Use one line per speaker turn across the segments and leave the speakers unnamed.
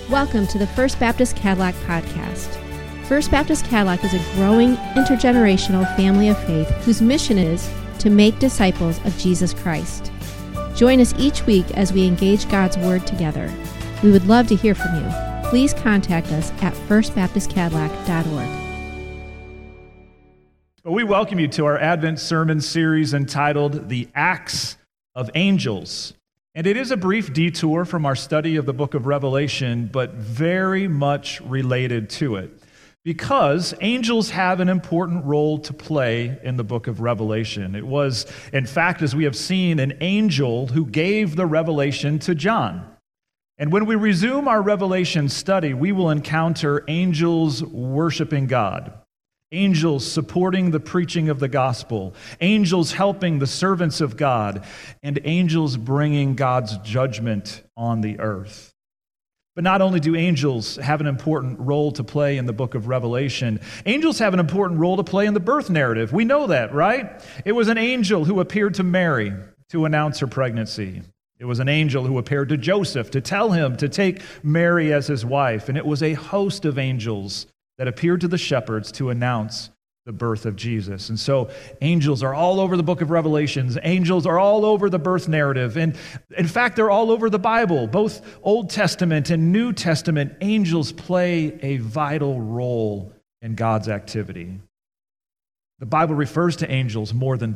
Welcome to the First Baptist Cadillac Podcast. First Baptist Cadillac is a growing intergenerational family of faith whose mission is to make disciples of Jesus Christ. Join us each week as we engage God's Word together. We would love to hear from you. Please contact us at firstbaptistcadillac.org.
Well, we welcome you to our Advent sermon series entitled The Acts of Angels. And it is a brief detour from our study of the book of Revelation, but very much related to it. Because angels have an important role to play in the book of Revelation. It was, in fact, as we have seen, an angel who gave the revelation to John. And when we resume our Revelation study, we will encounter angels worshiping God, angels supporting the preaching of the gospel, angels helping the servants of God, and angels bringing God's judgment on the earth. But not only do angels have an important role to play in the book of Revelation, angels have an important role to play in the birth narrative. We know that, right? It was an angel who appeared to Mary to announce her pregnancy. It was an angel who appeared to Joseph to tell him to take Mary as his wife. And it was a host of angels that appeared to the shepherds to announce the birth of Jesus. And so angels are all over the book of Revelations. Angels are all over the birth narrative. And in fact, they're all over the Bible. Both Old Testament and New Testament, angels play a vital role in God's activity. The Bible refers to angels more than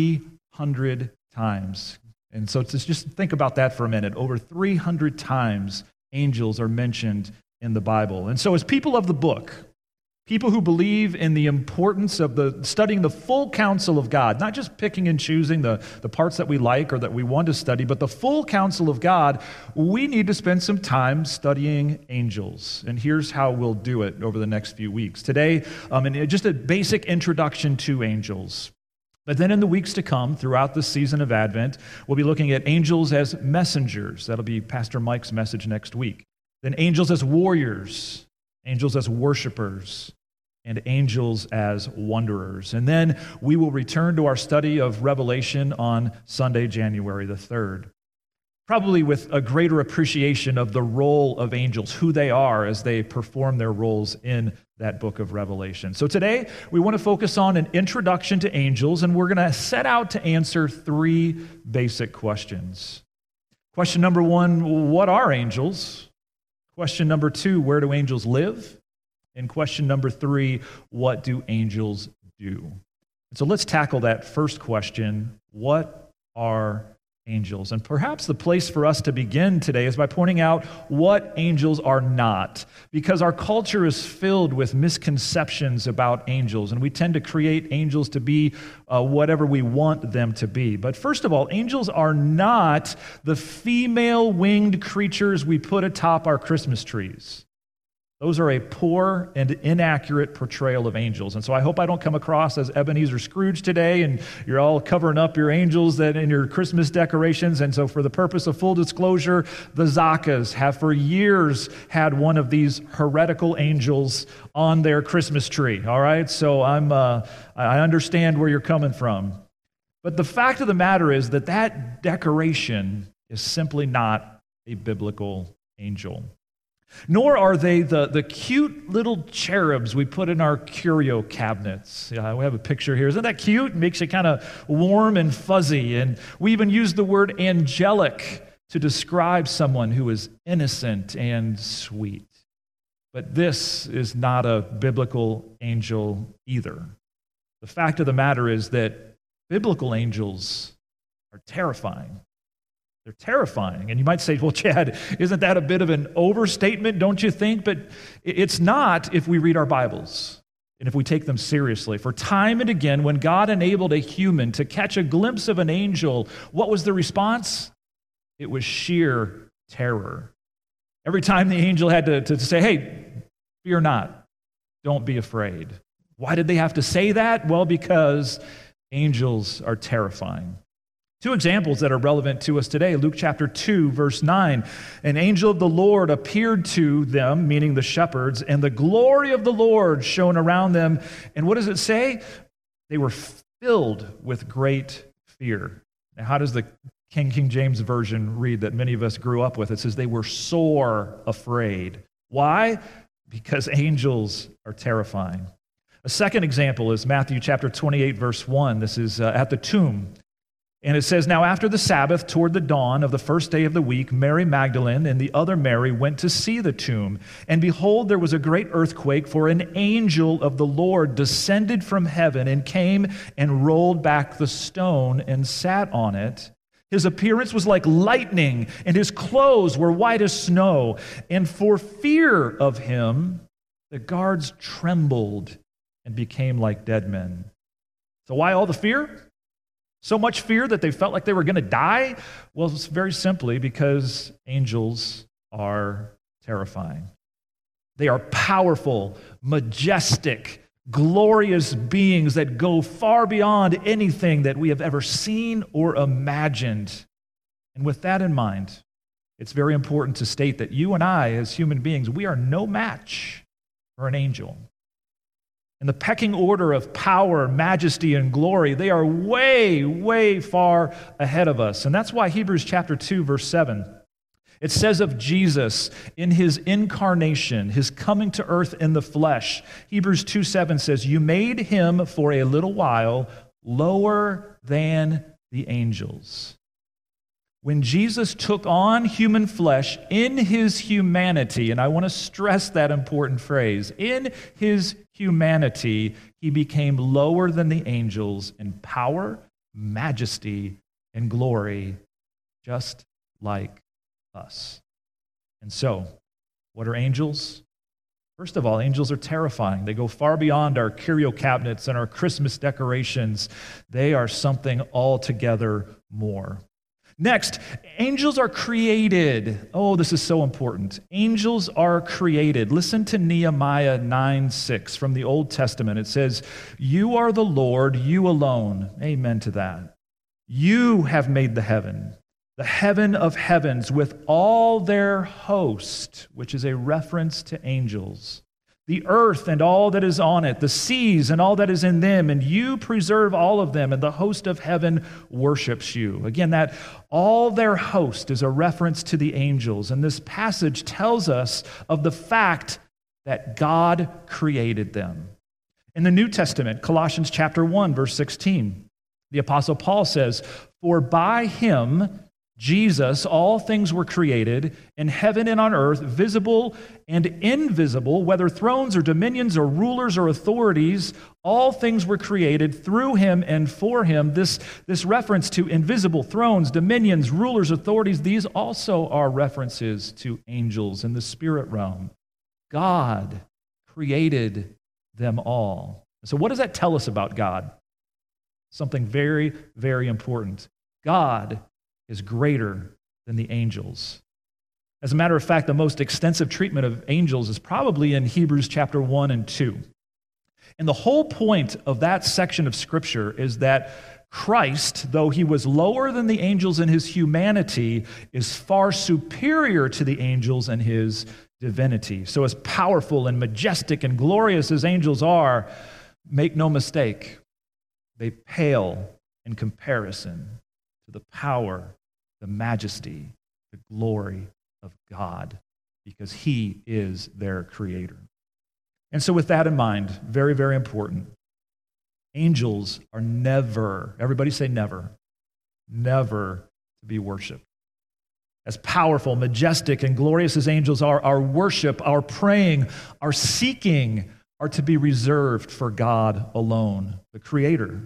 300 times. And so just think about that for a minute. Over 300 times, angels are mentioned in the Bible. And so as people of the book, people who believe in the importance of studying the full counsel of God, not just picking and choosing the parts that we like or that we want to study, but the full counsel of God, we need to spend some time studying angels. And here's how we'll do it over the next few weeks. Today, just a basic introduction to angels. But then in the weeks to come, throughout the season of Advent, we'll be looking at angels as messengers. That'll be Pastor Mike's message next week. Then angels as warriors, angels as worshipers, and angels as wanderers. And then we will return to our study of Revelation on Sunday, January the 3rd. Probably with a greater appreciation of the role of angels, who they are as they perform their roles in that book of Revelation. So today, we want to focus on an introduction to angels, and we're going to set out to answer three basic questions. Question number one, what are angels? Question number two, where do angels live? And question number three, what do angels do? And so let's tackle that first question, what are angels? And perhaps the place for us to begin today is by pointing out what angels are not, because our culture is filled with misconceptions about angels, and we tend to create angels to be whatever we want them to be. But first of all, angels are not the female winged creatures we put atop our Christmas trees. Those are a poor and inaccurate portrayal of angels. And so I hope I don't come across as Ebenezer Scrooge today and you're all covering up your angels that in your Christmas decorations. And so for the purpose of full disclosure, the Zakas have for years had one of these heretical angels on their Christmas tree. All right? So I understand where you're coming from. But the fact of the matter is that decoration is simply not a biblical angel. Nor are they the cute little cherubs we put in our curio cabinets. We have a picture here. Isn't that cute? It makes you kind of warm and fuzzy. And we even use the word angelic to describe someone who is innocent and sweet. But this is not a biblical angel either. The fact of the matter is that biblical angels are terrifying. They're terrifying. And you might say, well, Chad, isn't that a bit of an overstatement, don't you think? But it's not if we read our Bibles and if we take them seriously. For time and again, when God enabled a human to catch a glimpse of an angel, what was the response? It was sheer terror. Every time the angel had to say, hey, fear not, don't be afraid. Why did they have to say that? Well, because angels are terrifying. Two examples that are relevant to us today. Luke chapter 2, verse 9. An angel of the Lord appeared to them, meaning the shepherds, and the glory of the Lord shone around them. And what does it say? They were filled with great fear. Now, how does the King James Version read that many of us grew up with. It says they were sore afraid. Why? Because angels are terrifying. A second example is Matthew chapter 28, verse 1. This is at the tomb. And it says, "Now after the Sabbath, toward the dawn of the first day of the week, Mary Magdalene and the other Mary went to see the tomb. And behold, there was a great earthquake, for an angel of the Lord descended from heaven and came and rolled back the stone and sat on it. His appearance was like lightning, and his clothes were white as snow. And for fear of him, the guards trembled and became like dead men." So why all the fear? So much fear that they felt like they were going to die? Well, it's very simply because angels are terrifying. They are powerful, majestic, glorious beings that go far beyond anything that we have ever seen or imagined. And with that in mind, it's very important to state that you and I, as human beings, we are no match for an angel. In the pecking order of power, majesty, and glory, they are way, way far ahead of us. And that's why Hebrews chapter 2, verse 7, it says of Jesus in his incarnation, his coming to earth in the flesh, Hebrews 2:7 says, "You made him for a little while lower than the angels." When Jesus took on human flesh in his humanity, and I want to stress that important phrase, in his humanity, he became lower than the angels in power, majesty, and glory, just like us. And so, what are angels? First of all, angels are terrifying. They go far beyond our curio cabinets and our Christmas decorations. They are something altogether more. Next, angels are created. Oh, this is so important. Angels are created. Listen to Nehemiah 9:6 from the Old Testament. It says, "You are the Lord, you alone." Amen to that. "You have made the heaven of heavens with all their host," which is a reference to angels, "the earth and all that is on it, the seas and all that is in them, and you preserve all of them, and the host of heaven worships you." Again, that all their host is a reference to the angels, and this passage tells us of the fact that God created them. In the New Testament, Colossians chapter 1, verse 16, the Apostle Paul says, "For by him, Jesus, all things were created, in heaven and on earth, visible and invisible, whether thrones or dominions or rulers or authorities, all things were created through him and for him." This reference to invisible thrones, dominions, rulers, authorities, these also are references to angels in the spirit realm. God created them all. So what does that tell us about God? Something very, very important. God is greater than the angels. As a matter of fact, the most extensive treatment of angels is probably in Hebrews chapter 1 and 2. And the whole point of that section of Scripture is that Christ, though he was lower than the angels in his humanity, is far superior to the angels in his divinity. So as powerful and majestic and glorious as angels are, make no mistake, they pale in comparison to the power, the majesty, the glory of God, because he is their creator. And so with that in mind, very, very important, angels are never, everybody say never, never to be worshiped. As powerful, majestic, and glorious as angels are, our worship, our praying, our seeking are to be reserved for God alone, the Creator,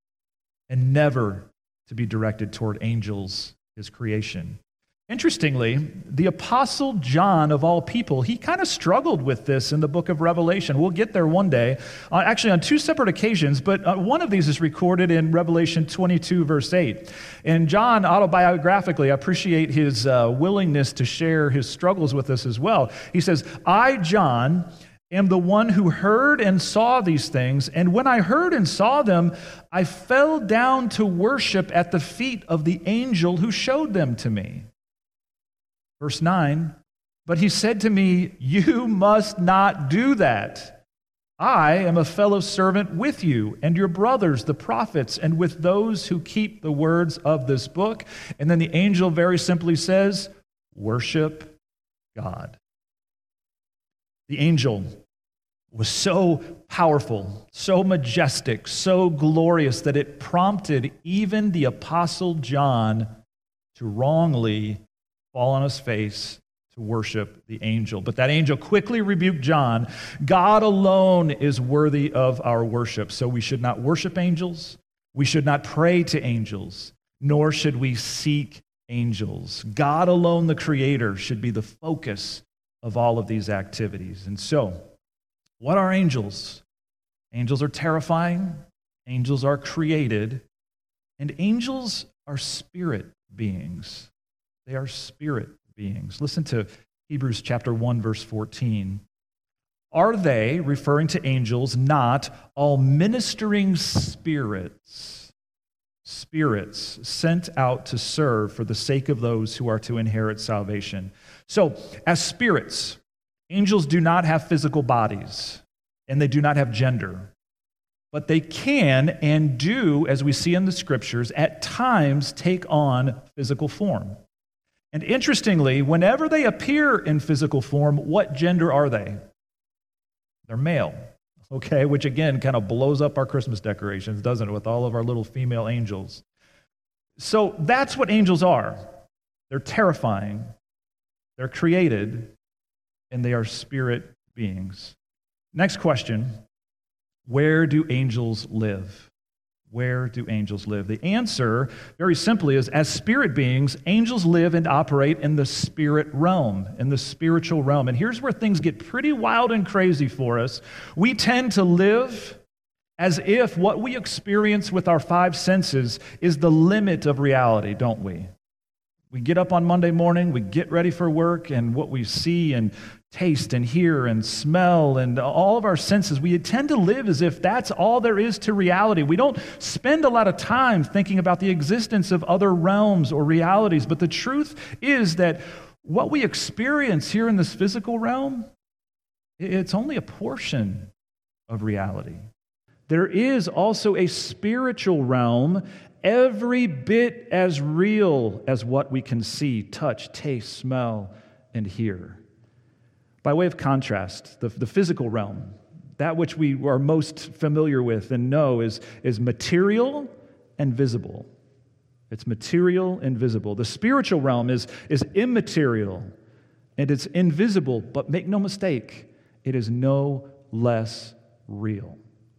and never to be directed toward angels, his creation. Interestingly, the Apostle John, of all people, he kind of struggled with this in the book of Revelation. We'll get there one day, actually on two separate occasions, but one of these is recorded in Revelation 22, verse 8. And John, autobiographically, I appreciate his willingness to share his struggles with us as well. He says, "I, John, am the one who heard and saw these things, and when I heard and saw them, I fell down to worship at the feet of the angel who showed them to me." Verse 9, "But he said to me, 'You must not do that. I am a fellow servant with you and your brothers, the prophets, and with those who keep the words of this book. And then the angel very simply says, worship God. The angel was so powerful, so majestic, so glorious that it prompted even the Apostle John to wrongly fall on his face to worship the angel. But that angel quickly rebuked John. God alone is worthy of our worship. So we should not worship angels. We should not pray to angels, nor should we seek angels. God alone, the Creator, should be the focus of all of these activities. And so, what are angels? Angels are terrifying. Angels are created. And angels are spirit beings. They are spirit beings. Listen to Hebrews chapter 1, verse 14. Are they, referring to angels, not all ministering spirits sent out to serve for the sake of those who are to inherit salvation? So, as spirits, angels do not have physical bodies, and they do not have gender. But they can and do, as we see in the Scriptures, at times take on physical form. And interestingly, whenever they appear in physical form, what gender are they? They're male, okay? Which again kind of blows up our Christmas decorations, doesn't it, with all of our little female angels. So that's what angels are. They're terrifying, they're created, and they are spirit beings. Next question, where do angels live? Where do angels live? The answer, very simply, is as spirit beings, angels live and operate in the spirit realm, in the spiritual realm. And here's where things get pretty wild and crazy for us. We tend to live as if what we experience with our five senses is the limit of reality, don't we? We get up on Monday morning, we get ready for work, and what we see and taste and hear and smell and all of our senses, we tend to live as if that's all there is to reality. We don't spend a lot of time thinking about the existence of other realms or realities, but the truth is that what we experience here in this physical realm, it's only a portion of reality. There is also a spiritual realm every bit as real as what we can see, touch, taste, smell, and hear. By way of contrast, the physical realm, that which we are most familiar with and know is material and visible. It's material and visible. The spiritual realm is immaterial and it's invisible, but make no mistake, it is no less real.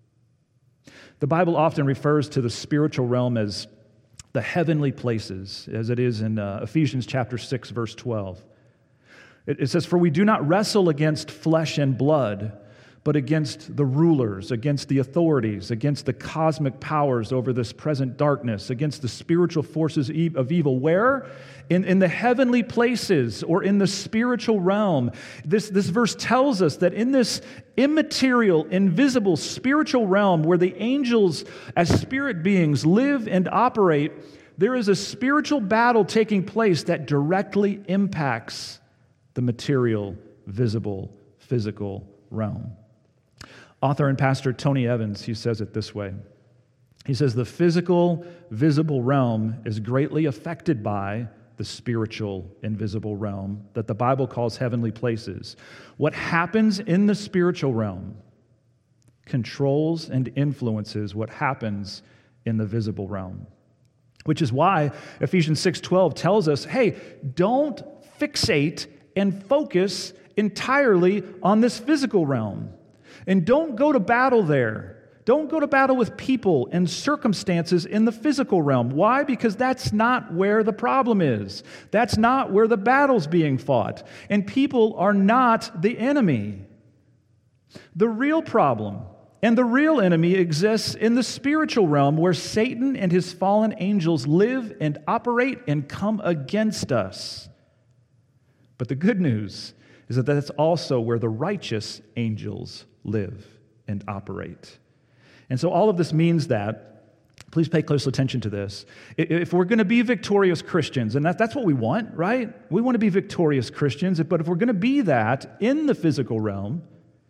The Bible often refers to the spiritual realm as the heavenly places, as it is in Ephesians chapter 6, verse 12. It says, "For we do not wrestle against flesh and blood, but against the rulers, against the authorities, against the cosmic powers over this present darkness, against the spiritual forces of evil." Where? In the heavenly places or in the spiritual realm. This verse tells us that in this immaterial, invisible, spiritual realm where the angels as spirit beings live and operate, there is a spiritual battle taking place that directly impacts the material, visible, physical realm. Author and pastor Tony Evans, he says it this way. He says, "The physical, visible realm is greatly affected by the spiritual, invisible realm that the Bible calls heavenly places. What happens in the spiritual realm controls and influences what happens in the visible realm." Which is why Ephesians 6:12 tells us, hey, don't fixate and focus entirely on this physical realm. And don't go to battle there. Don't go to battle with people and circumstances in the physical realm. Why? Because that's not where the problem is. That's not where the battle's being fought. And people are not the enemy. The real problem and the real enemy exists in the spiritual realm where Satan and his fallen angels live and operate and come against us. But the good news is that that's also where the righteous angels live and operate. And so all of this means that, please pay close attention to this, if we're going to be victorious Christians, and that's what we want, right? We want to be victorious Christians, but if we're going to be that in the physical realm,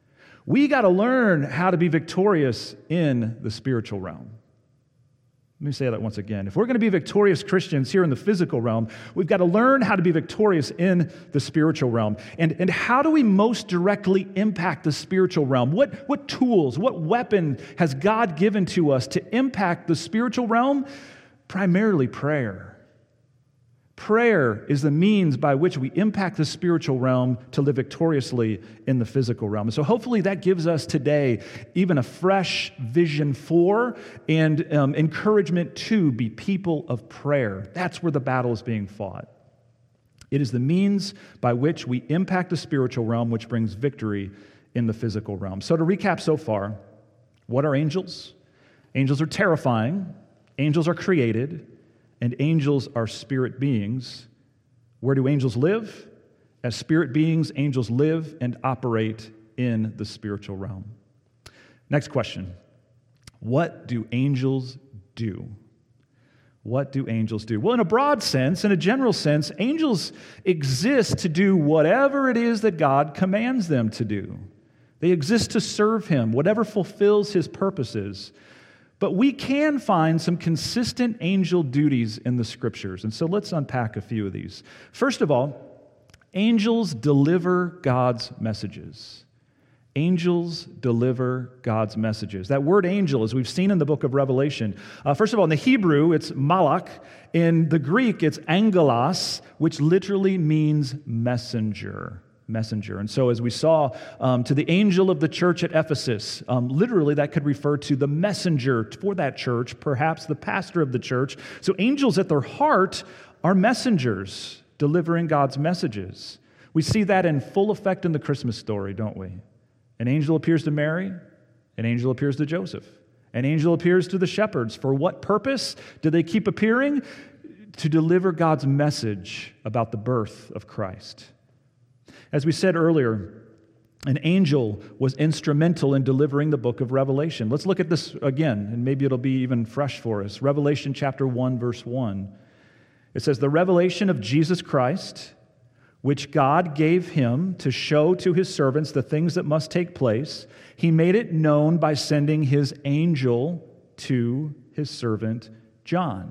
We got to learn how to be victorious in the spiritual realm. Let me say that once again. If we're going to be victorious Christians here in the physical realm, we've got to learn how to be victorious in the spiritual realm. And how do we most directly impact the spiritual realm? What tools, what weapon has God given to us to impact the spiritual realm? Primarily prayer. Prayer is the means by which we impact the spiritual realm to live victoriously in the physical realm. So hopefully that gives us today even a fresh vision for and encouragement to be people of prayer. That's where the battle is being fought. It is the means by which we impact the spiritual realm, which brings victory in the physical realm. So to recap so far, what are angels? Angels are terrifying. Angels are created. And angels are spirit beings. Where do angels live? As spirit beings, angels live and operate in the spiritual realm. Next question. What do angels do? What do angels do? Well, in a broad sense, in a general sense, angels exist to do whatever it is that God commands them to do. They exist to serve Him, whatever fulfills His purposes. But we can find some consistent angel duties in the Scriptures, and so let's unpack a few of these. First of all, angels deliver God's messages. Angels deliver God's messages. That word angel, as we've seen in the book of Revelation, first of all, in the Hebrew, it's malach. In the Greek, it's angelos, which literally means messenger. And so as we saw to the angel of the church at Ephesus, literally that could refer to the messenger for that church, perhaps the pastor of the church. So angels at their heart are messengers delivering God's messages. We see that in full effect in the Christmas story, don't we? An angel appears to Mary, an angel appears to Joseph, an angel appears to the shepherds. For what purpose do they keep appearing? To deliver God's message about the birth of Christ. As we said earlier, an angel was instrumental in delivering the book of Revelation. Let's look at this again, and maybe it'll be even fresh for us. Revelation chapter 1, verse 1. It says, "The revelation of Jesus Christ, which God gave Him to show to His servants the things that must take place, He made it known by sending His angel to His servant John."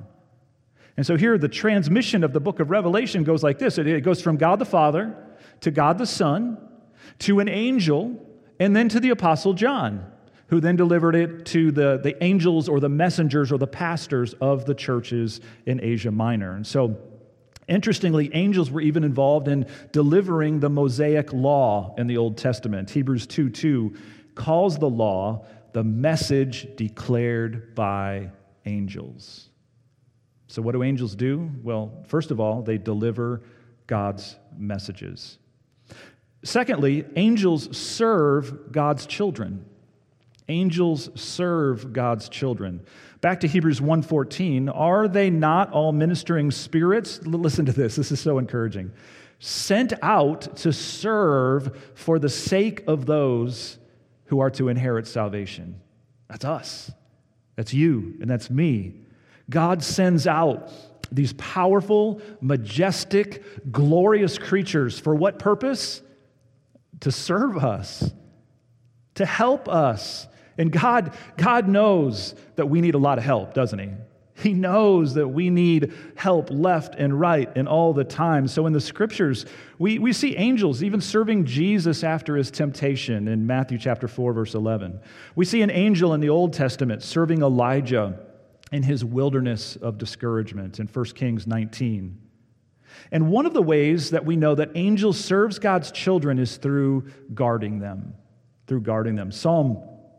And so here the transmission of the book of Revelation goes like this. It goes from God the Father to God the Son, to an angel, and then to the Apostle John, who then delivered it to the angels or the messengers or the pastors of the churches in Asia Minor. And so, interestingly, angels were even involved in delivering the Mosaic law in the Old Testament. Hebrews 2:2 calls the law the message declared by angels. So what do angels do? Well, first of all, they deliver God's messages. Secondly, angels serve God's children. Angels serve God's children. Back to Hebrews 1:14, are they not all ministering spirits? Listen to this. This is so encouraging. Sent out to serve for the sake of those who are to inherit salvation. That's us. That's you, and that's me. God sends out these powerful, majestic, glorious creatures. For what purpose? To serve us, to help us. And God knows that we need a lot of help, doesn't He? He knows that we need help left and right and all the time. So in the Scriptures, we see angels even serving Jesus after His temptation in Matthew chapter 4, verse 11. We see an angel in the Old Testament serving Elijah in his wilderness of discouragement in 1 Kings 19. And one of the ways that we know that angels serves God's children is through guarding them. Psalm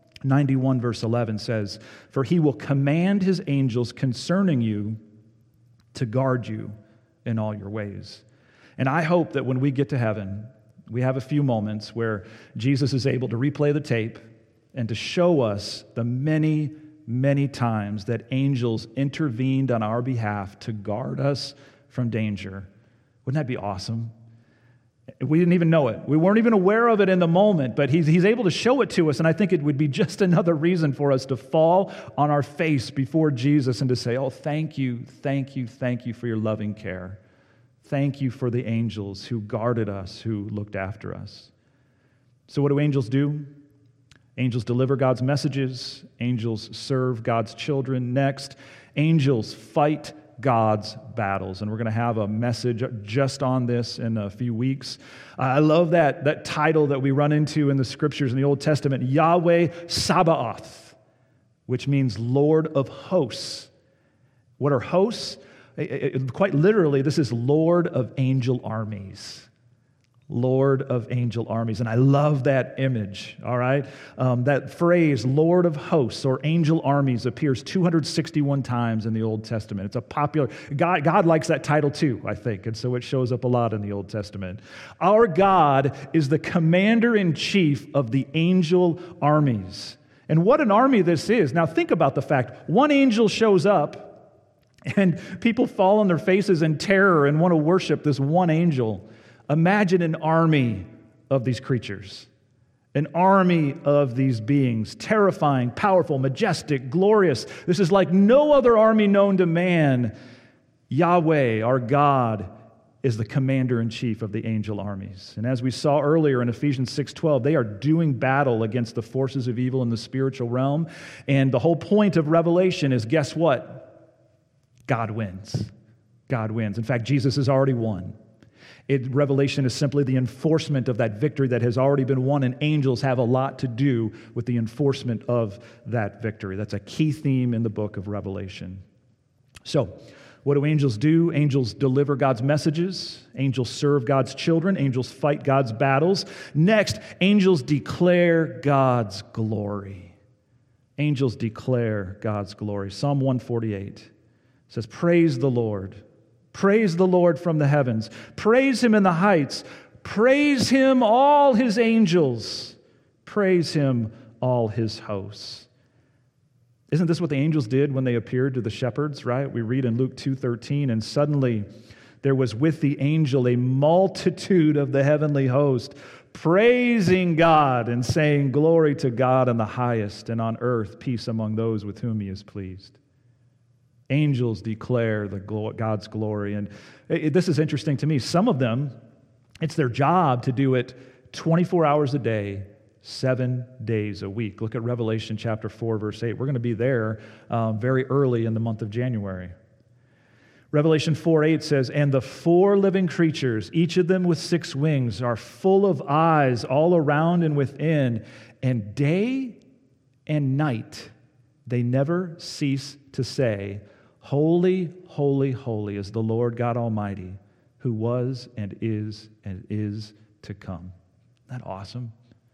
91 verse 11 says, "For He will command His angels concerning you to guard you in all your ways." And I hope that when we get to heaven, we have a few moments where Jesus is able to replay the tape and to show us the many, many times that angels intervened on our behalf to guard us from danger. Wouldn't that be awesome? We didn't even know it. We weren't even aware of it in the moment, but he's able to show it to us, and I think it would be just another reason for us to fall on our face before Jesus and to say, "Oh, thank you for your loving care. Thank you for the angels who guarded us, who looked after us." So what do angels do? Angels deliver God's messages. Angels serve God's children. Next, angels fight God's battles. And we're going to have a message just on this in a few weeks. I love that title that we run into in the scriptures in the Old Testament, Yahweh Sabaoth, which means Lord of hosts. What are hosts? Quite literally, this is Lord of angel armies. Lord of angel armies. And I love that image, all right? That phrase, Lord of hosts or angel armies, appears 261 times in the Old Testament. It's a popular, God likes that title too, I think, and so it shows up a lot in the Old Testament. Our God is the commander-in-chief of the angel armies. And what an army this is. Now think about the fact, one angel shows up and people fall on their faces in terror and want to worship this one angel. Imagine an army of these creatures, an army of these beings, terrifying, powerful, majestic, glorious. This is like no other army known to man. Yahweh, our God, is the commander-in-chief of the angel armies. And as we saw earlier in Ephesians 6:12, they are doing battle against the forces of evil in the spiritual realm. And the whole point of Revelation is, guess what? God wins. God wins. In fact, Jesus has already won. Revelation is simply the enforcement of that victory that has already been won, and angels have a lot to do with the enforcement of that victory. That's a key theme in the book of Revelation. So, what do angels do? Angels deliver God's messages. Angels serve God's children. Angels fight God's battles. Next, angels declare God's glory. Angels declare God's glory. Psalm 148 says, "Praise the Lord. Praise the Lord from the heavens. Praise him in the heights. Praise him, all his angels. Praise him, all his hosts." Isn't this what the angels did when they appeared to the shepherds, right? We read in Luke 2:13, "And suddenly there was with the angel a multitude of the heavenly host, praising God and saying, 'Glory to God in the highest, and on earth peace among those with whom he is pleased.'" Angels declare God's glory. And this is interesting to me. Some of them, it's their job to do it 24 hours a day, 7 days a week. Look at Revelation chapter 4, verse 8. We're going to be there very early in the month of January. Revelation 4:8 says, "And the 4 living creatures, each of them with 6 wings, are full of eyes all around and within, and day and night they never cease to say, 'Holy, holy, holy is the Lord God Almighty, who was and is to come.'" Isn't that awesome?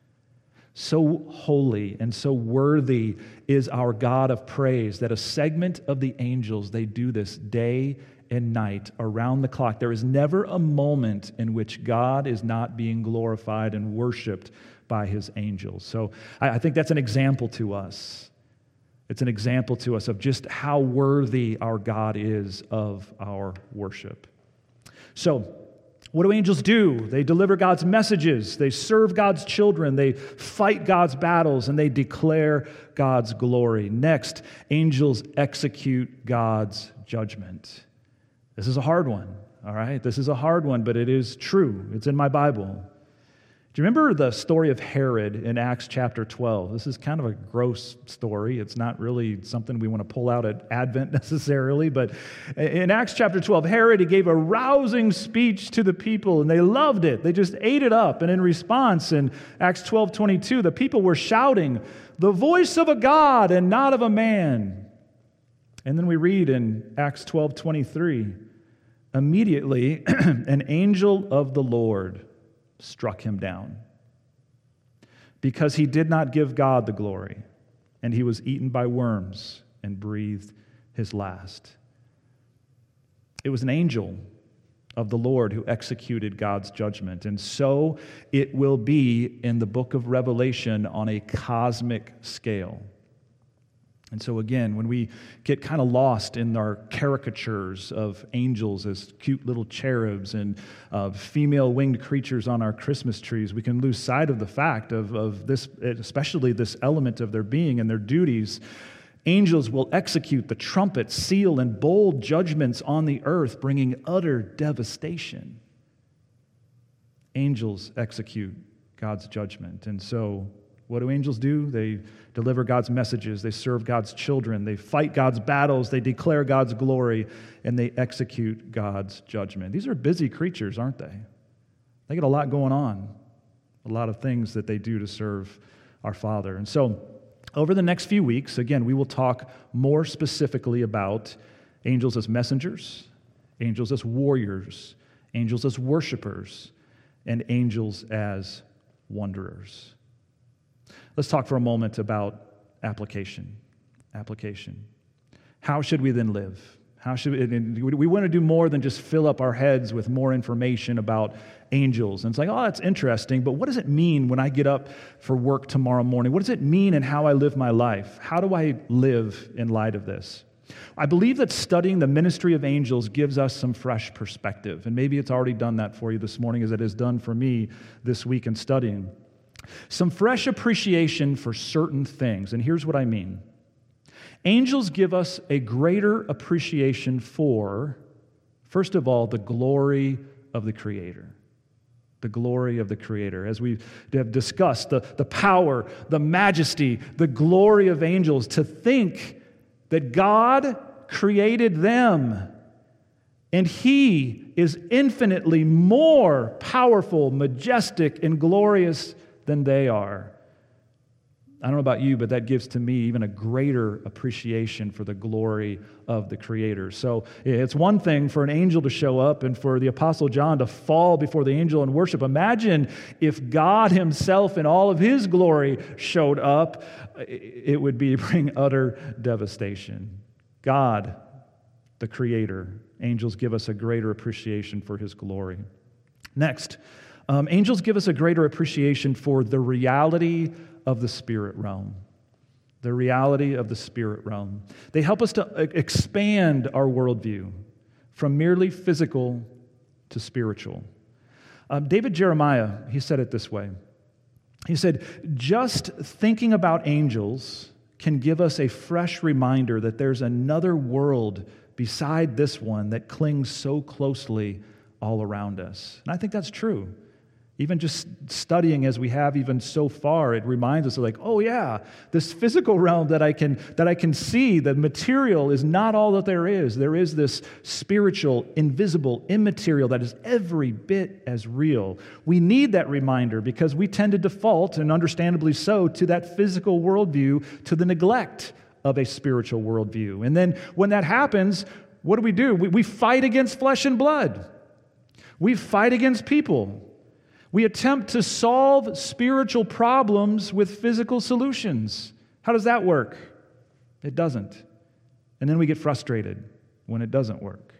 So holy and so worthy is our God of praise that a segment of the angels, they do this day and night around the clock. There is never a moment in which God is not being glorified and worshiped by his angels. So I think that's an example to us. It's an example to us of just how worthy our God is of our worship. So, what do angels do? They deliver God's messages, they serve God's children, they fight God's battles, and they declare God's glory. Next, angels execute God's judgment. This is a hard one, all right? This is a hard one, but it is true. It's in my Bible. Do you remember the story of Herod in Acts chapter 12? This is kind of a gross story. It's not really something we want to pull out at Advent necessarily, but in Acts chapter 12, Herod, he gave a rousing speech to the people, and they loved it. They just ate it up, and in response, in Acts 12:22, the people were shouting, "The voice of a God and not of a man." And then we read in Acts 12:23, "Immediately an angel of the Lord struck him down, because he did not give God the glory, and he was eaten by worms and breathed his last." It was an angel of the Lord who executed God's judgment, and so it will be in the book of Revelation on a cosmic scale. And so again, when we get kind of lost in our caricatures of angels as cute little cherubs and female winged creatures on our Christmas trees, we can lose sight of the fact of this, especially this element of their being and their duties. Angels will execute the trumpet, seal, and bold judgments on the earth, bringing utter devastation. Angels execute God's judgment. And so What do angels do? They deliver God's messages. They serve God's children. They fight God's battles. They declare God's glory, and they execute God's judgment. These are busy creatures, aren't they? They get a lot going on, a lot of things that they do to serve our Father. And so, over the next few weeks, again, we will talk more specifically about angels as messengers, angels as warriors, angels as worshipers, and angels as wanderers. Let's talk for a moment about application. Application. How should we then live? We want to do more than just fill up our heads with more information about angels. And it's like, oh, that's interesting, but what does it mean when I get up for work tomorrow morning? What does it mean in how I live my life? How do I live in light of this? I believe that studying the ministry of angels gives us some fresh perspective, and maybe it's already done that for you this morning as it has done for me this week in studying. Some fresh appreciation for certain things, and here's what I mean. Angels give us a greater appreciation for, first of all, the glory of the Creator. The glory of the Creator. As we have discussed, the power, the majesty, the glory of angels, to think that God created them and He is infinitely more powerful, majestic, and glorious than they are. I don't know about you, but that gives to me even a greater appreciation for the glory of the Creator. So it's one thing for an angel to show up and for the Apostle John to fall before the angel in worship. Imagine if God Himself in all of His glory showed up. It would bring utter devastation. God, the Creator. Angels give us a greater appreciation for His glory. Next, angels give us a greater appreciation for the reality of the spirit realm. The reality of the spirit realm. They help us to expand our worldview from merely physical to spiritual. David Jeremiah, he said it this way. He said, just thinking about angels can give us a fresh reminder that there's another world beside this one that clings so closely all around us. And I think that's true. Even just studying as we have even so far, it reminds us of like, oh yeah, this physical realm that I can see, the material is not all that there is. There is this spiritual, invisible, immaterial that is every bit as real. We need that reminder because we tend to default, and understandably so, to that physical worldview, to the neglect of a spiritual worldview. And then when that happens, what do? We fight against flesh and blood. We fight against people. We attempt to solve spiritual problems with physical solutions. How does that work? It doesn't. And then we get frustrated when it doesn't work.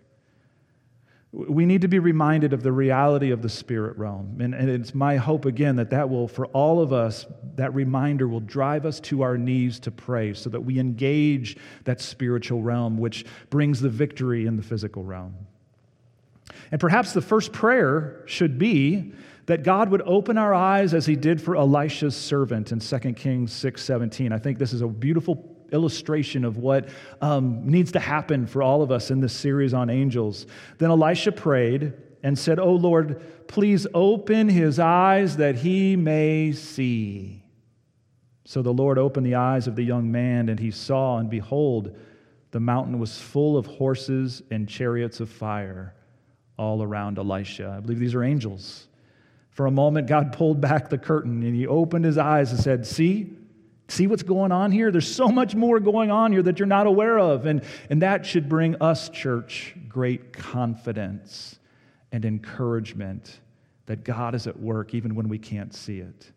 We need to be reminded of the reality of the spirit realm. And it's my hope, again, that will, for all of us, that reminder will drive us to our knees to pray so that we engage that spiritual realm, which brings the victory in the physical realm. And perhaps the first prayer should be that God would open our eyes as He did for Elisha's servant in 2 Kings 6:17. I think this is a beautiful illustration of what needs to happen for all of us in this series on angels. Then Elisha prayed and said, "O Lord, please open his eyes that he may see." So the Lord opened the eyes of the young man, and he saw, and behold, the mountain was full of horses and chariots of fire all around Elisha. I believe these are angels. For a moment, God pulled back the curtain, and He opened His eyes and said, See what's going on here? There's so much more going on here that you're not aware of. And that should bring us, church, great confidence and encouragement that God is at work even when we can't see it.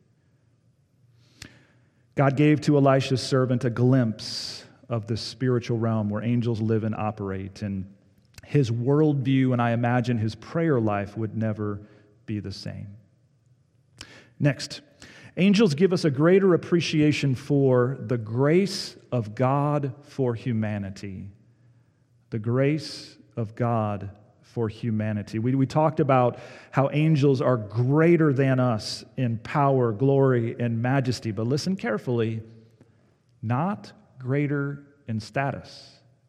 God gave to Elisha's servant a glimpse of the spiritual realm where angels live and operate. And his worldview, and I imagine his prayer life, would never be the same. Next, angels give us a greater appreciation for the grace of God for humanity. The grace of God for humanity. We talked about how angels are greater than us in power, glory, and majesty, but listen carefully, not greater in status.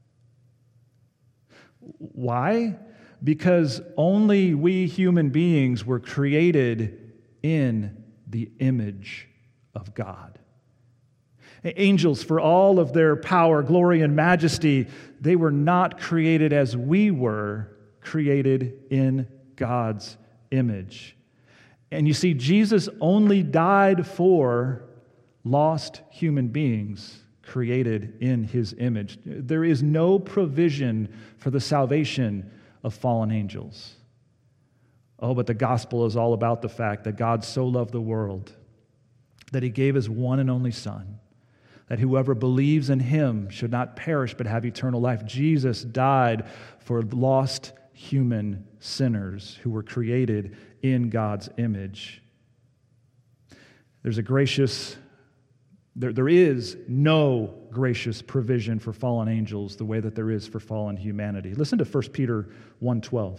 Why? Because only we human beings were created in the image of God. Angels, for all of their power, glory, and majesty, they were not created as we were created in God's image. And you see, Jesus only died for lost human beings created in his image. There is no provision for the salvation of fallen angels. Oh, but the gospel is all about the fact that God so loved the world that he gave his one and only Son, that whoever believes in him should not perish but have eternal life. Jesus died for lost human sinners who were created in God's image. There is no gracious provision for fallen angels the way that there is for fallen humanity. Listen to 1 Peter 1:12.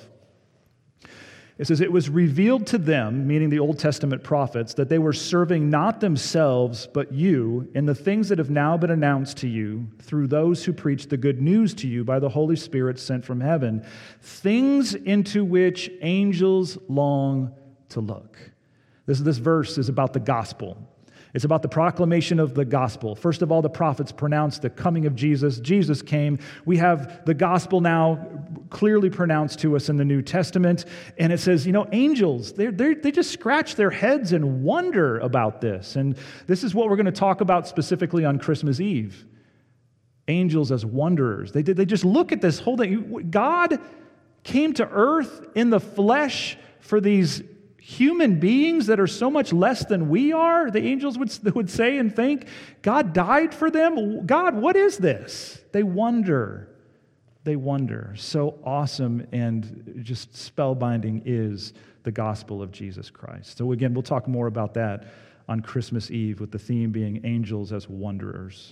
It says, "It was revealed to them," meaning the Old Testament prophets, "that they were serving not themselves, but you, in the things that have now been announced to you through those who preach the good news to you by the Holy Spirit sent from heaven, things into which angels long to look." This verse is about the gospel. It's about the proclamation of the gospel. First of all, the prophets pronounced the coming of Jesus. Jesus came. We have the gospel now clearly pronounced to us in the New Testament. And it says, angels, they just scratch their heads and wonder about this. And this is what we're going to talk about specifically on Christmas Eve. Angels as wanderers. They just look at this whole thing. God came to earth in the flesh for these human beings that are so much less than we are, the angels would say and think. God died for them. God, what is this? They wonder. So awesome and just spellbinding is the gospel of Jesus Christ. So again, we'll talk more about that on Christmas Eve, with the theme being angels as wanderers.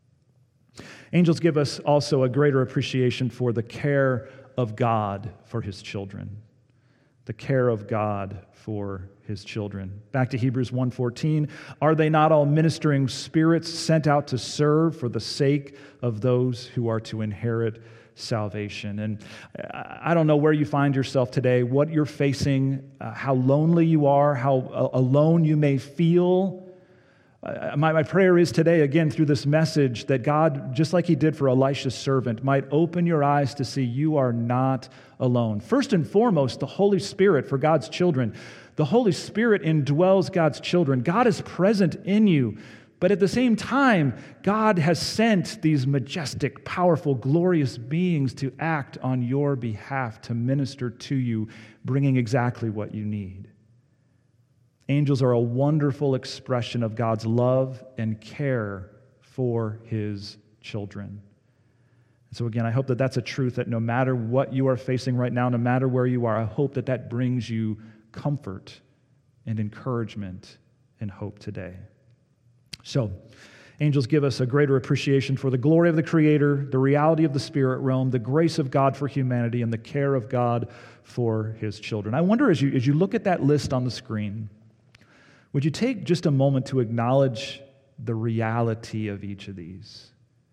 Angels give us also a greater appreciation for the care of God for his children. The care of God for his children. Back to Hebrews 1:14. "Are they not all ministering spirits sent out to serve for the sake of those who are to inherit salvation?" And I don't know where you find yourself today, what you're facing, how lonely you are, how alone you may feel. My prayer is today, again, through this message, that God, just like he did for Elisha's servant, might open your eyes to see you are not alone. First and foremost, the Holy Spirit for God's children. The Holy Spirit indwells God's children. God is present in you. But at the same time, God has sent these majestic, powerful, glorious beings to act on your behalf, to minister to you, bringing exactly what you need. Angels are a wonderful expression of God's love and care for his children. So again, I hope that that's a truth, that no matter what you are facing right now, no matter where you are, I hope that that brings you comfort and encouragement and hope today. So, angels give us a greater appreciation for the glory of the Creator, the reality of the spirit realm, the grace of God for humanity, and the care of God for his children. I wonder, as you look at that list on the screen, would you take just a moment to acknowledge the reality of each of these?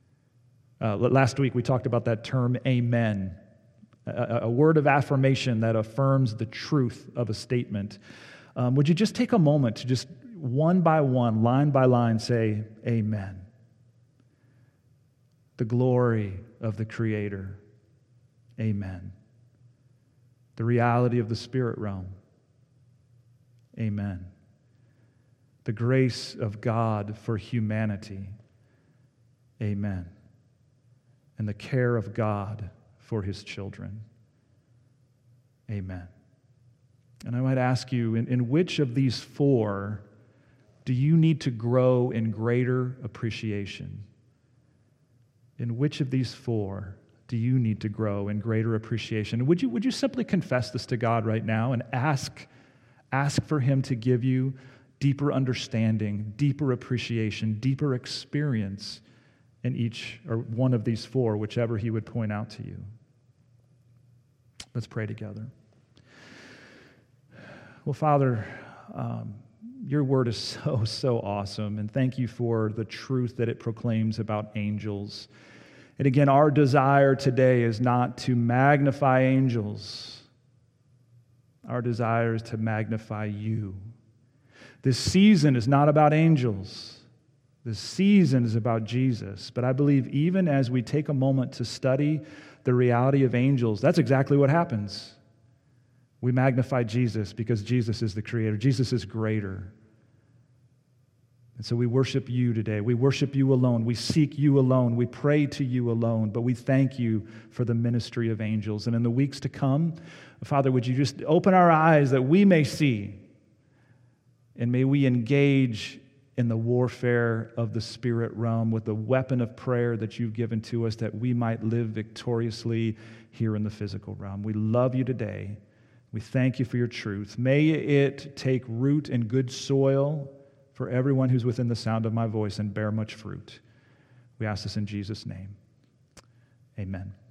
Last week we talked about that term, amen, a word of affirmation that affirms the truth of a statement. Would you just take a moment to just one by one, line by line, say, amen. The glory of the Creator, amen. The reality of the spirit realm, amen. The grace of God for humanity, amen. And the care of God for his children, amen. And I might ask you, in which of these four do you need to grow in greater appreciation? In which of these four do you need to grow in greater appreciation? Would you simply confess this to God right now and ask for him to give you deeper understanding, deeper appreciation, deeper experience in each or one of these four, whichever he would point out to you? Let's pray together. Well, Father, your word is so awesome, and thank you for the truth that it proclaims about angels. And again, our desire today is not to magnify angels. Our desire is to magnify you. This season is not about angels. This season is about Jesus. But I believe even as we take a moment to study the reality of angels, that's exactly what happens. We magnify Jesus because Jesus is the creator. Jesus is greater. And so we worship you today. We worship you alone. We seek you alone. We pray to you alone. But we thank you for the ministry of angels. And in the weeks to come, Father, would you just open our eyes that we may see, and may we engage in the warfare of the spirit realm with the weapon of prayer that you've given to us, that we might live victoriously here in the physical realm. We love you today. We thank you for your truth. May it take root in good soil for everyone who's within the sound of my voice and bear much fruit. We ask this in Jesus' name. Amen.